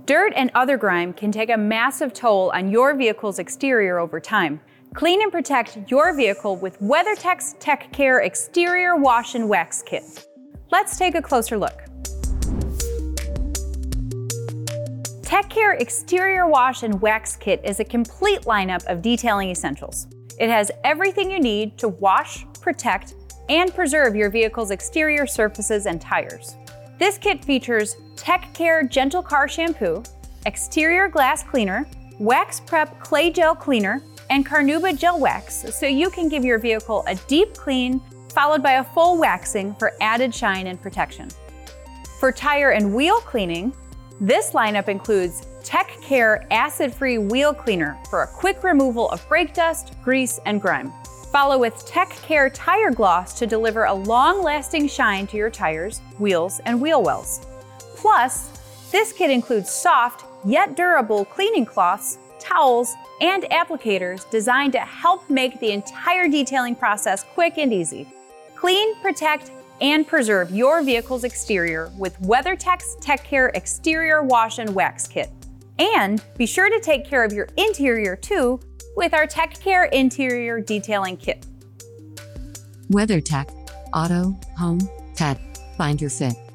Dirt and other grime can take a massive toll on your vehicle's exterior over time. Clean and protect your vehicle with WeatherTech's TechCare Exterior Wash and Wax Kit. Let's take a closer look. TechCare Exterior Wash and Wax Kit is a complete lineup of detailing essentials. It has everything you need to wash, protect, and preserve your vehicle's exterior surfaces and tires. This kit features TechCare Gentle Car Shampoo, Exterior Glass Cleaner, Wax Prep Clay Gel Cleaner, and Carnauba Gel Wax, so you can give your vehicle a deep clean, followed by a full waxing for added shine and protection. For tire and wheel cleaning, this lineup includes TechCare Acid-Free Wheel Cleaner for a quick removal of brake dust, grease, and grime. Follow with TechCare Tire Gloss to deliver a long-lasting shine to your tires, wheels, and wheel wells. Plus, this kit includes soft, yet durable cleaning cloths, towels, and applicators designed to help make the entire detailing process quick and easy. Clean, protect, and preserve your vehicle's exterior with WeatherTech's TechCare Exterior Wash and Wax Kit. And be sure to take care of your interior too with our TechCare Interior Detailing Kit. WeatherTech. Auto, home, pet. Find your fit.